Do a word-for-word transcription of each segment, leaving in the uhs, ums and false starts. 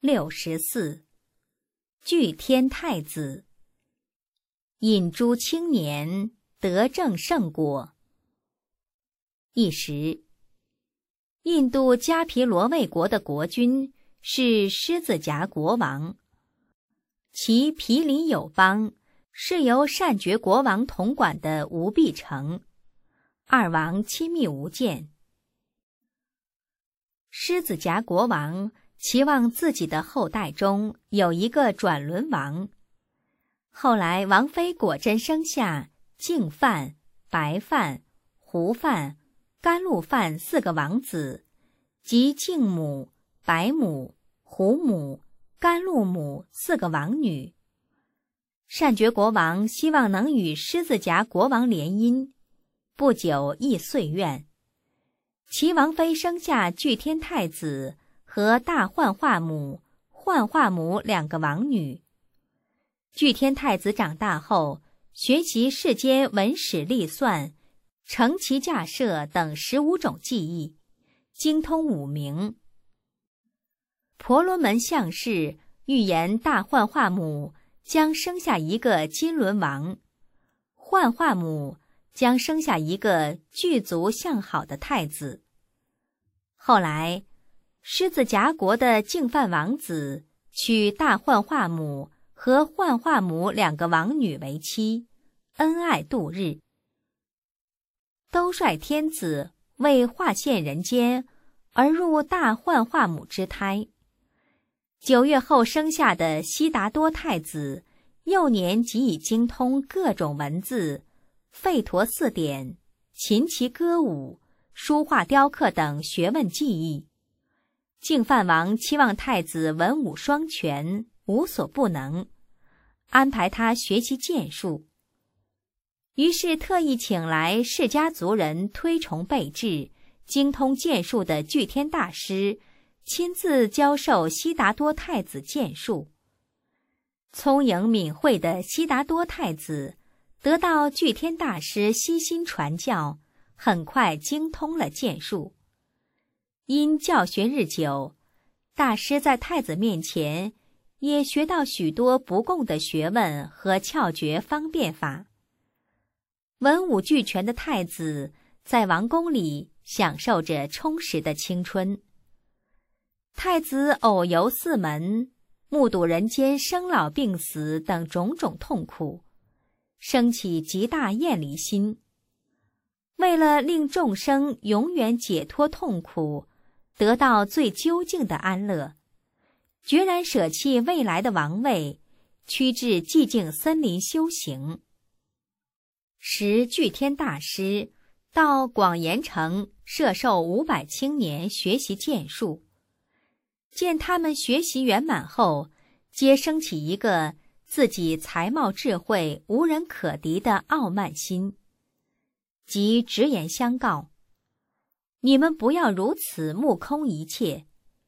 六十四，具天太子，引诸青年，得正圣果。一时，印度迦毗罗卫国的国君是狮子夹国王，其毗邻友邦是由善觉国王统管的无毕城，二王亲密无间。狮子夹国王期望自己的后代中有一个转轮王。后来王妃果真生下净饭、白饭、胡饭、甘露饭四个王子，即净母、白母、胡母、甘露母四个王女。善觉国王希望能与狮子夹国王联姻，不久亦遂愿。其王妃生下具天太子和大幻化母、幻化母两个王女。具天太子长大后，学习世间文史历算、乘骑驾射等十五种技艺，精通五名。婆罗门相士预言大幻化母将生下一个金轮王，幻化母将生下一个具足相好的太子。后来，狮子夹国的净饭王子娶大幻化母和幻化母两个王女为妻，恩爱度日。兜率天子为化现人间，而入大幻化母之胎。九月后生下的悉达多太子，幼年即已精通各种文字、吠陀四典、琴棋歌舞、书画雕刻等学问技艺。净饭王期望太子文武双全，无所不能，安排他学习剑术。于是特意请来释迦族人推崇备至、精通剑术的具天大师，亲自教授悉达多太子剑术。聪颖敏慧的悉达多太子得到具天大师悉心传教，很快精通了剑术。因教学日久，大师在太子面前也学到许多不共的学问和窍诀方便法。文武俱全的太子在王宫里享受着充实的青春。太子偶游四门，目睹人间生老病死等种种痛苦，生起极大厌离心。为了令众生永远解脱痛苦，得到最究竟的安乐，决然舍弃未来的王位，趋至寂静森林修行。时具天大师到广严城摄受五百青年学习剑术，见他们学习圆满后，皆生起一个自己才貌智慧无人可敌的傲慢心，即直言相告：你们不要如此目空一切。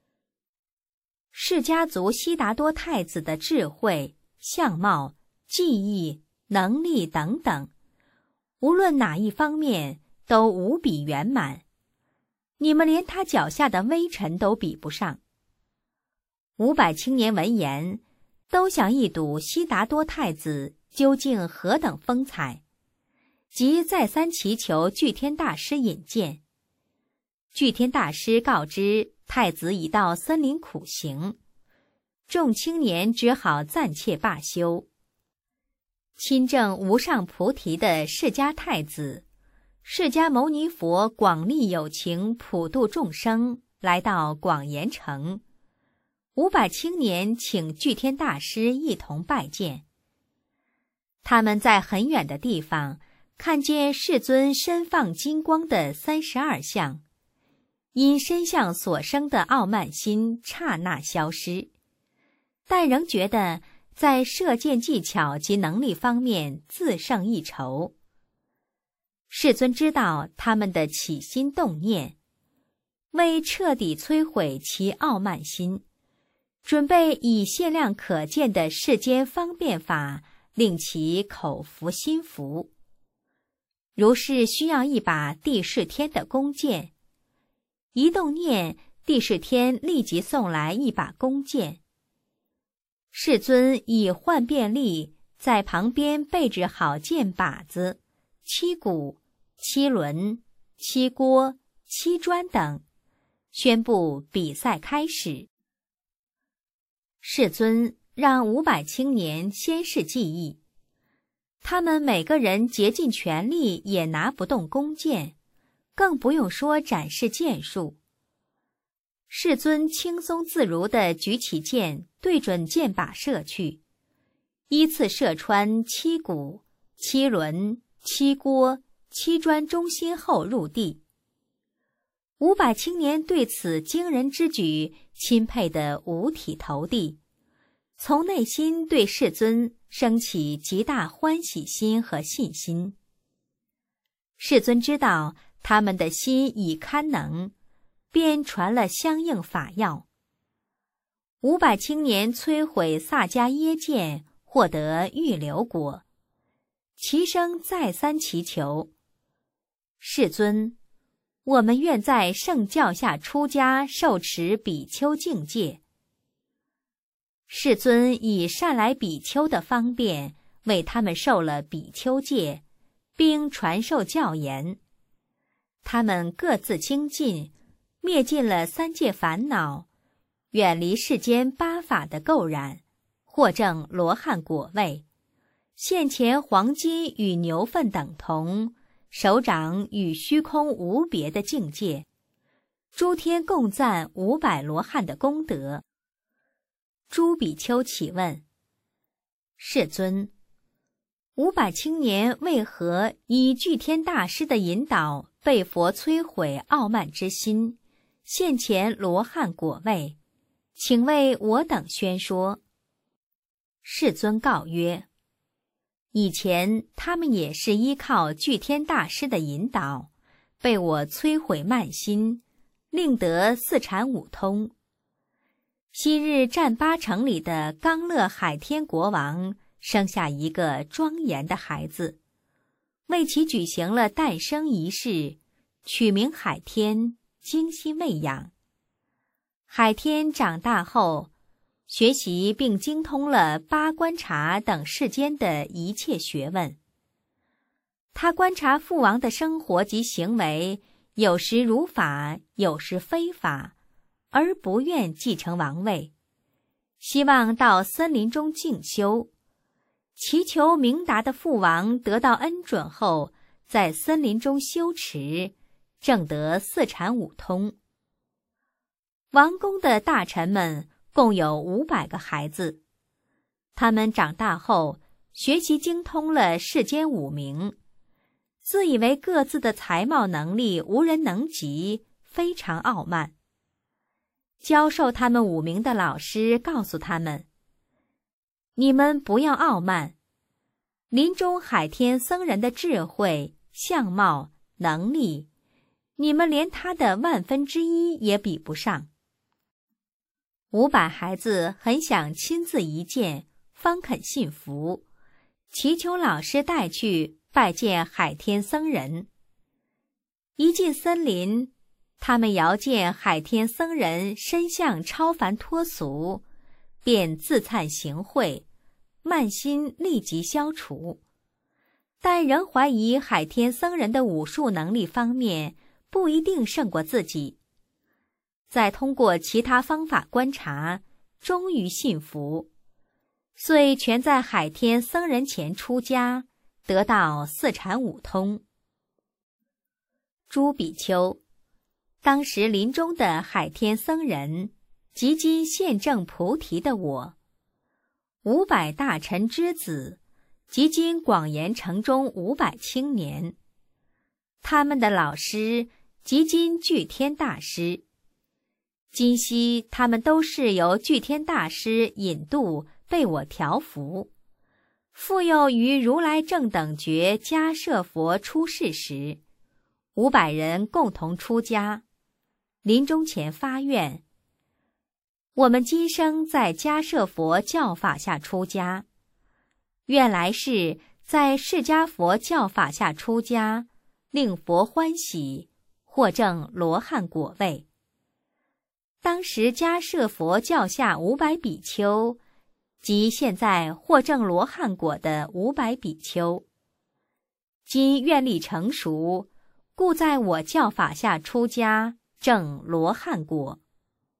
释迦族悉达多太子的智慧、相貌、技艺、能力等等，无论哪一方面都无比圆满，你们连他脚下的微尘都比不上。五百青年闻言，都想一睹悉达多太子究竟何等风采，即再三祈求具天大师引荐。具天大师告知太子已到森林苦行，众青年只好暂且罢休。亲证无上菩提的释迦太子，释迦牟尼佛广利有情，普度众生，来到广严城。五百青年请具天大师一同拜见。他们在很远的地方看见世尊身放金光的三十二相，因身相所生的傲慢心刹那消失，但仍觉得在射箭技巧及能力方面自胜一筹。世尊知道他们的起心动念，为彻底摧毁其傲慢心，准备以限量可见的世间方便法令其口服心服。如是需要一把帝释天的弓箭，一动念，帝释天立即送来一把弓箭。 世尊以幻变力在旁边备置好剑靶子、七鼓、七轮、七锅、七砖等，宣布比赛开始。世尊让五百青年先试技艺，他们每个人竭尽全力也拿不动弓箭，更不用说展示剑术。世尊轻松自如地举起剑，对准箭靶射去，依次射穿七鼓、七轮、七锅、七砖中心后入地。五百青年对此惊人之举钦佩得五体投地，从内心对世尊升起极大欢喜心和信心。世尊知道他们的心已堪能，便传了相应法要。五百青年摧毁萨迦耶剑，获得预留果，齐声再三祈求：世尊，我们愿在圣教下出家，受持比丘境界。世尊以善来比丘的方便，为他们受了比丘戒，并传授教言。他们各自精进，灭尽了三界烦恼，远离世间八法的垢染，获证罗汉果位，现前黄金与牛粪等同，手掌与虚空无别的境界，诸天共赞五百罗汉的功德。诸比丘启问：世尊，五百青年为何以具天大师的引导，被佛摧毁傲慢之心，现前罗汉果位？请为我等宣说。世尊告曰：以前他们也是依靠具天大师的引导，被我摧毁慢心，令得四禅五通。昔日占八城里的刚乐海天国王生下一个庄严的孩子，为其举行了诞生仪式，取名海天，精心喂养。海天长大后，学习并精通了八观察等世间的一切学问。他观察父王的生活及行为，有时如法，有时非法，而不愿继承王位，希望到森林中静修，祈求明达的父王得到恩准后，在森林中修持，证得四禅五通。王宫的大臣们共有五百个孩子，他们长大后学习精通了世间五明，自以为各自的才貌能力无人能及，非常傲慢。教授他们五明的老师告诉他们：你们不要傲慢，林中海天僧人的智慧、相貌、能力，你们连他的万分之一也比不上。五百孩子很想亲自一见，方肯信服，祈求老师带去拜见海天僧人。一进森林，他们遥见海天僧人身相超凡脱俗，便自惭形秽，慢心立即消除。但仍怀疑海天僧人的武术能力方面不一定胜过自己。再通过其他方法观察，终于信服，遂全在海天僧人前出家，得到四禅五通。诸比丘，当时临终的海天僧人，即今现证菩提的我；五百大臣之子，即今广严城中五百青年，他们的老师，即今具天大师。今昔他们都是由具天大师引渡，被我调伏。复又于如来正等觉迦摄佛出世时，五百人共同出家，临终前发愿：我们今生在迦摄佛教法下出家，愿来世在释迦佛教法下出家，令佛欢喜，获证罗汉果位。当时迦摄佛教下五百比丘， 即现在获证罗汉果的五百比丘。今愿力成熟，故在我教法下出家，证罗汉果。